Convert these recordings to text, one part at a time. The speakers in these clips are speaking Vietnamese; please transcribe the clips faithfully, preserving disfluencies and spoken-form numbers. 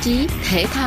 chí thể thao.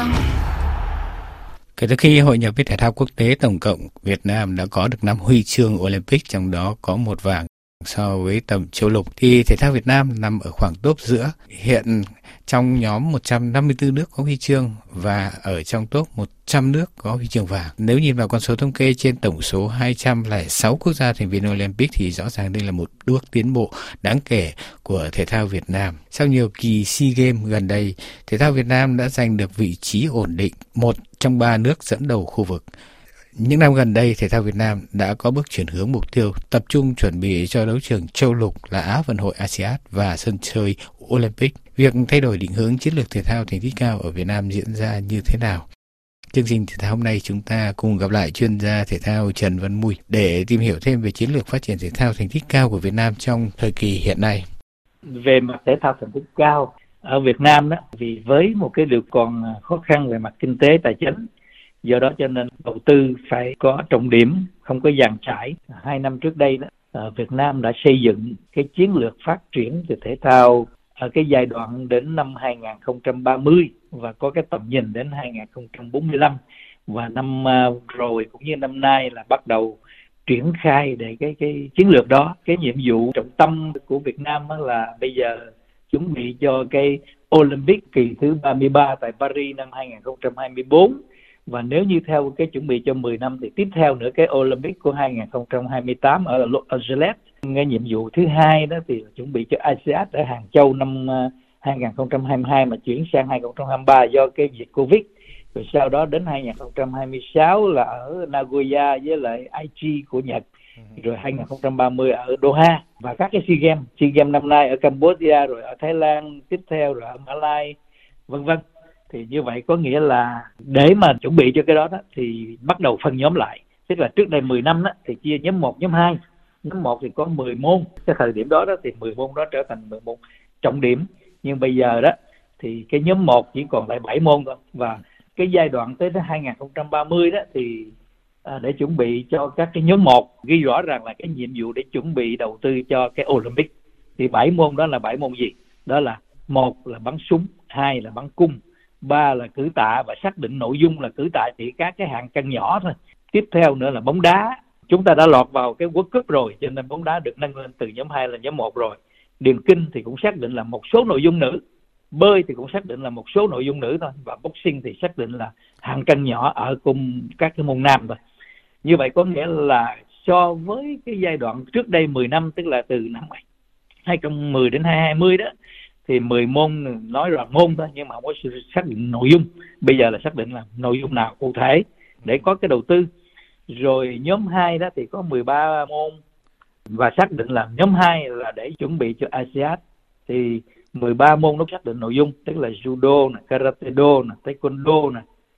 Kể từ khi hội nhập với thể thao quốc tế, tổng cộng Việt Nam đã có được năm huy chương Olympic, trong đó có một vàng. So với tầm châu lục thì thể thao Việt Nam nằm ở khoảng top giữa. Hiện trong nhóm một trăm năm mươi tư nước có huy chương và ở trong top một trăm nước có huy chương vàng. Nếu nhìn vào con số thống kê trên tổng số hai trăm lẻ sáu quốc gia thành viên Olympic thì rõ ràng đây là một bước tiến bộ đáng kể của thể thao Việt Nam. Sau nhiều kỳ SEA Games gần đây, thể thao Việt Nam đã giành được vị trí ổn định, một trong ba nước dẫn đầu khu vực. Những năm gần đây, thể thao Việt Nam đã có bước chuyển hướng mục tiêu tập trung chuẩn bị cho đấu trường châu lục là Á vận hội a sê an và sân chơi Olympic. Việc thay đổi định hướng chiến lược thể thao thành tích cao ở Việt Nam diễn ra như thế nào? Chương trình thể thao hôm nay chúng ta cùng gặp lại chuyên gia thể thao Trần Văn Mùi để tìm hiểu thêm về chiến lược phát triển thể thao thành tích cao của Việt Nam trong thời kỳ hiện nay. Về mặt thể thao thành tích cao ở Việt Nam đó, vì với một cái điều còn khó khăn về mặt kinh tế tài chính, do đó cho nên đầu tư phải có trọng điểm, không có dàn trải. Hai năm trước đây đó, Việt Nam đã xây dựng cái chiến lược phát triển về thể thao ở cái giai đoạn đến năm hai không ba mươi và có cái tầm nhìn đến hai không bốn lăm, và năm rồi cũng như năm nay là bắt đầu triển khai để cái cái chiến lược đó. Cái nhiệm vụ trọng tâm của Việt Nam là bây giờ chuẩn bị cho cái Olympic kỳ thứ ba mươi ba tại Paris năm hai không hai tư. Và nếu như theo cái chuẩn bị cho mười năm thì tiếp theo nữa cái Olympic của hai không hai tám ở Los Angeles. Cái nhiệm vụ thứ hai đó thì chuẩn bị cho a sê an ở Hàng Châu năm hai không hai hai mà chuyển sang hai không hai ba do cái dịch Covid. Rồi sau đó đến hai không hai sáu là ở Nagoya với lại Aichi của Nhật. Rồi hai không ba mươi ở Doha, và các cái SEA Games, SEA Games năm nay ở Cambodia, rồi ở Thái Lan tiếp theo, rồi ở Mã Lai, vân vân. Thì như vậy có nghĩa là để mà chuẩn bị cho cái đó, đó thì bắt đầu phân nhóm lại. Tức là trước đây mười năm đó, thì chia nhóm một, nhóm hai. Nhóm một thì có mười môn. Cái thời điểm đó, đó thì mười môn đó trở thành mười môn trọng điểm. Nhưng bây giờ đó thì cái nhóm một chỉ còn lại bảy môn thôi. Và cái giai đoạn tới hai không ba mươi đó thì à, để chuẩn bị cho các cái nhóm một, ghi rõ ràng là cái nhiệm vụ để chuẩn bị đầu tư cho cái Olympic. Thì bảy môn đó là bảy môn gì? Đó là một là bắn súng, hai là bắn cung, ba là cử tạ, và xác định nội dung là cử tạ chỉ các cái hạng cân nhỏ thôi. Tiếp theo nữa là bóng đá. Chúng ta đã lọt vào cái World Cup rồi, cho nên bóng đá được nâng lên từ nhóm hai lên nhóm một rồi. Điền kinh thì cũng xác định là một số nội dung nữ. Bơi thì cũng xác định là một số nội dung nữ thôi. Và boxing thì xác định là hạng cân nhỏ ở cùng các cái môn nam thôi. Như vậy có nghĩa là so với cái giai đoạn trước đây mười năm, tức là từ năm hai không một không đến hai không hai không đó, thì mười môn nói là môn thôi, nhưng mà không có sự xác định nội dung. Bây giờ là xác định là nội dung nào cụ thể để có cái đầu tư. Rồi nhóm hai đó thì có mười ba môn, và xác định là nhóm hai là để chuẩn bị cho a sê an. Thì mười ba môn nó xác định nội dung, tức là judo, karate do, taekwondo,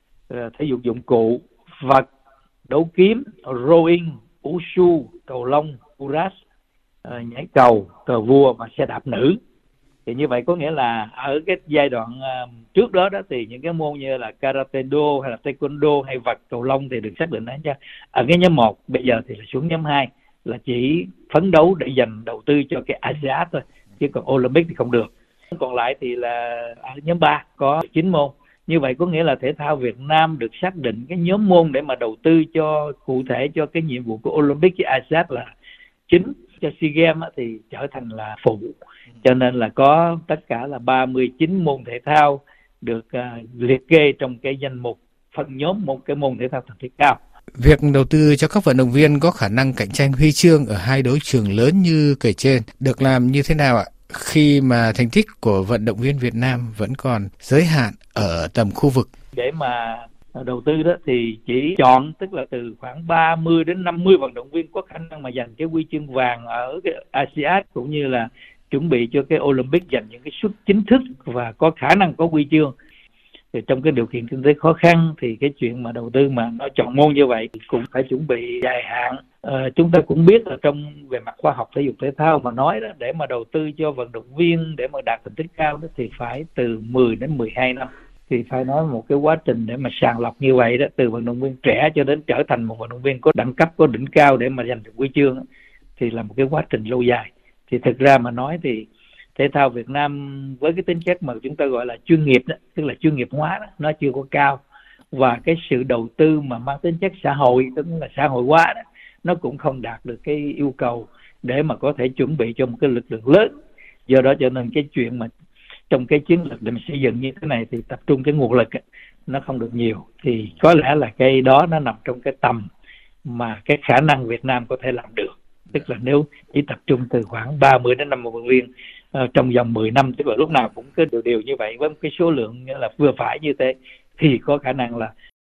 thể dục dụng cụ, vật, đấu kiếm, rowing, wushu, cầu lông, kuras, nhảy cầu, cờ vua và xe đạp nữ. Thì như vậy có nghĩa là ở cái giai đoạn uh, trước đó đó thì những cái môn như là karate do hay là taekwondo hay vật, cầu lông thì được xác định đấy, ở cái nhóm một. Bây giờ thì là xuống nhóm hai, là chỉ phấn đấu để dành đầu tư cho cái a sê an thôi, chứ còn Olympic thì không được. Còn lại thì là ở nhóm ba có chín môn. Như vậy có nghĩa là thể thao Việt Nam được xác định cái nhóm môn để mà đầu tư cho cụ thể cho cái nhiệm vụ của Olympic với a sê an là chính. Cho SEA Games thì trở thành là phụ. Cho nên là có tất cả là ba mươi chín môn thể thao được uh, liệt kê trong cái danh mục phân nhóm một cái môn thể thao thành tích cao. Việc đầu tư cho các vận động viên có khả năng cạnh tranh huy chương ở hai đấu trường lớn như kể trên được làm như thế nào ạ? Khi mà thành tích của vận động viên Việt Nam vẫn còn giới hạn ở tầm khu vực. Để mà đầu tư đó thì chỉ chọn, tức là từ khoảng ba mươi đến năm mươi vận động viên có khả năng mà giành cái huy chương vàng ở cái a sê an, cũng như là chuẩn bị cho cái Olympic giành những cái suất chính thức và có khả năng có huy chương. Thì trong cái điều kiện kinh tế khó khăn thì cái chuyện mà đầu tư mà nó chọn môn như vậy thì cũng phải chuẩn bị dài hạn. Ờ, chúng ta cũng biết là trong về mặt khoa học thể dục thể thao mà nói đó, để mà đầu tư cho vận động viên để mà đạt thành tích cao đó thì phải từ mười đến mười hai năm. Thì phải nói một cái quá trình để mà sàng lọc như vậy đó, từ vận động viên trẻ cho đến trở thành một vận động viên có đẳng cấp, có đỉnh cao để mà giành được huy chương đó, thì là một cái quá trình lâu dài. Thì thực ra mà nói thì thể thao Việt Nam với cái tính chất mà chúng ta gọi là chuyên nghiệp đó, tức là chuyên nghiệp hóa đó, nó chưa có cao, và cái sự đầu tư mà mang tính chất xã hội, tức là xã hội hóa đó, nó cũng không đạt được cái yêu cầu để mà có thể chuẩn bị cho một cái lực lượng lớn. Do đó cho nên cái chuyện mà trong cái chiến lược để mình xây dựng như thế này thì tập trung cái nguồn lực ấy, nó không được nhiều, thì có lẽ là cái đó nó nằm trong cái tầm mà cái khả năng Việt Nam có thể làm được. Tức là nếu chỉ tập trung từ khoảng ba mươi đến năm mươi vận động viên uh, trong vòng mười năm, tức là lúc nào cũng cứ đều đều như vậy với một cái số lượng là vừa phải như thế, thì có khả năng là.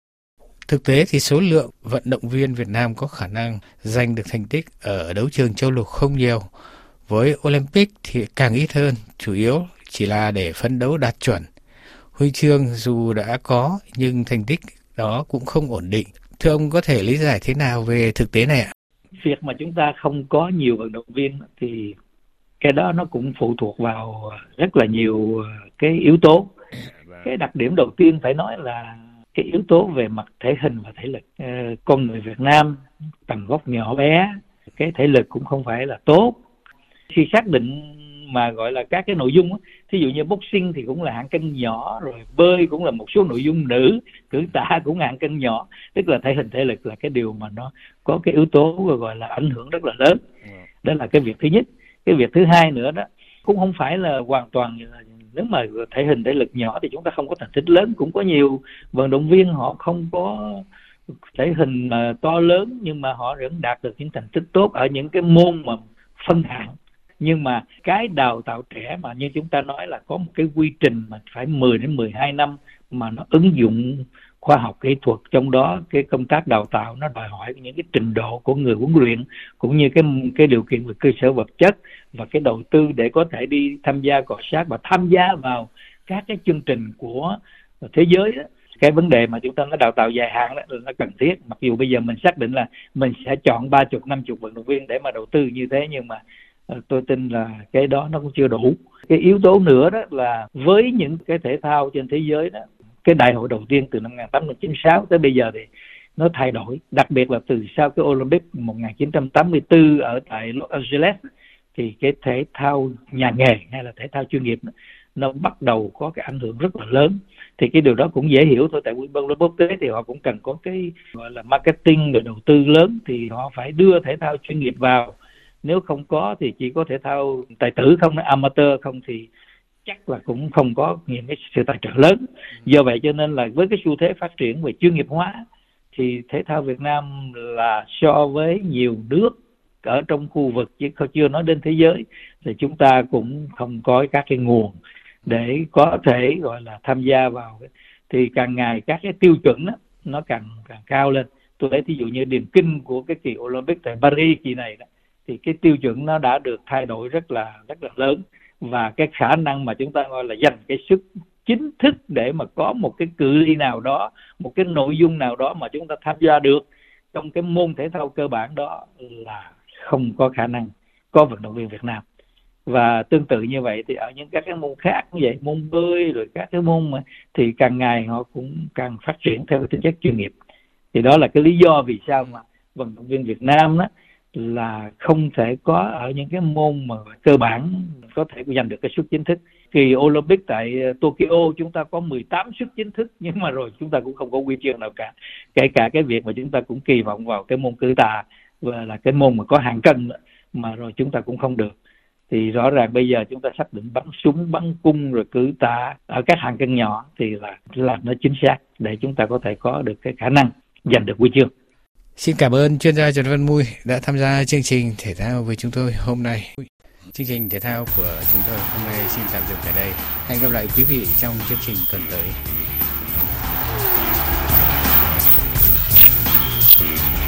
Thực tế thì số lượng vận động viên Việt Nam có khả năng giành được thành tích ở đấu trường châu lục không nhiều. Với Olympic thì càng ít hơn, chủ yếu chỉ là để phấn đấu đạt chuẩn. Huy chương dù đã có nhưng thành tích đó cũng không ổn định. Thưa ông có thể lý giải thế nào về thực tế này ạ? Việc mà chúng ta không có nhiều vận động viên thì cái đó nó cũng phụ thuộc vào rất là nhiều cái yếu tố. Cái đặc điểm đầu tiên phải nói là cái yếu tố về mặt thể hình và thể lực. Ờ, con người Việt Nam tầm vóc nhỏ bé, cái thể lực cũng không phải là tốt. Khi xác định mà gọi là các cái nội dung, thí dụ như boxing thì cũng là hạng cân nhỏ, rồi bơi cũng là một số nội dung nữ, cử tạ cũng hạng cân nhỏ, tức là thể hình thể lực là cái điều mà nó có cái yếu tố gọi là ảnh hưởng rất là lớn. Đó là cái việc thứ nhất. Cái việc thứ hai nữa đó cũng không phải là hoàn toàn, nếu mà thể hình thể lực nhỏ thì chúng ta không có thành tích lớn. Cũng có nhiều vận động viên họ không có thể hình mà to lớn nhưng mà họ vẫn đạt được những thành tích tốt ở những cái môn mà phân hạng. Nhưng mà cái đào tạo trẻ mà như chúng ta nói là có một cái quy trình mà phải mười đến mười hai năm mà nó ứng dụng khoa học kỹ thuật, trong đó cái công tác đào tạo nó đòi hỏi những cái trình độ của người huấn luyện, cũng như cái cái điều kiện về cơ sở vật chất và cái đầu tư để có thể đi tham gia cọ sát và tham gia vào các cái chương trình của thế giới đó. Cái vấn đề mà chúng ta nói đào tạo dài hạn đó là nó cần thiết. Mặc dù bây giờ mình xác định là mình sẽ chọn ba chục năm chục vận động viên để mà đầu tư như thế, nhưng mà tôi tin là cái đó nó cũng chưa đủ. Cái yếu tố nữa đó là với những cái thể thao trên thế giới đó, cái đại hội đầu tiên từ năm một nghìn tám trăm chín mươi sáu tới bây giờ thì nó thay đổi, đặc biệt là từ sau cái Olympic một nghìn chín trăm tám mươi tư ở tại Los Angeles thì cái thể thao nhà nghề hay là thể thao chuyên nghiệp đó, nó bắt đầu có cái ảnh hưởng rất là lớn. Thì cái điều đó cũng dễ hiểu thôi, tại vì bóng đá quốc tế thì họ cũng cần có cái gọi là marketing rồi đầu tư lớn, thì họ phải đưa thể thao chuyên nghiệp vào. Nếu không có thì chỉ có thể thao tài tử không, amateur không thì chắc là cũng không có những cái sự tài trợ lớn. Do vậy cho nên là với cái xu thế phát triển về chuyên nghiệp hóa thì thể thao Việt Nam là so với nhiều nước ở trong khu vực, chứ chưa nói đến thế giới, thì chúng ta cũng không có các cái nguồn để có thể gọi là tham gia vào. Thì càng ngày các cái tiêu chuẩn đó, nó càng càng cao lên. Tôi lấy ví dụ như điền kinh của cái kỳ Olympic tại Paris kỳ này đó, thì cái tiêu chuẩn nó đã được thay đổi rất là rất là lớn, và cái khả năng mà chúng ta gọi là dành cái sức chính thức để mà có một cái cự ly nào đó, một cái nội dung nào đó mà chúng ta tham gia được trong cái môn thể thao cơ bản đó là không có khả năng có vận động viên Việt Nam. Và tương tự như vậy thì ở những các cái môn khác như vậy, môn bơi rồi các cái môn mà thì càng ngày họ cũng càng phát triển theo tính chất chuyên nghiệp. Thì đó là cái lý do vì sao mà vận động viên Việt Nam đó là không thể có ở những cái môn mà cơ bản có thể giành được cái suất chính thức. Kỳ Olympic tại Tokyo chúng ta có mười tám suất chính thức, nhưng mà rồi chúng ta cũng không có huy chương nào cả. Kể cả cái việc mà chúng ta cũng kỳ vọng vào cái môn cử tạ và là cái môn mà có hạng cân mà rồi chúng ta cũng không được. Thì rõ ràng bây giờ chúng ta xác định bắn súng, bắn cung rồi cử tạ ở các hạng cân nhỏ thì là là nó chính xác để chúng ta có thể có được cái khả năng giành được huy chương. Xin cảm ơn chuyên gia Trần Văn Mui đã tham gia chương trình thể thao với chúng tôi hôm nay. Chương trình thể thao của chúng tôi hôm nay xin tạm dừng tại đây. Hẹn gặp lại quý vị trong chương trình tuần tới.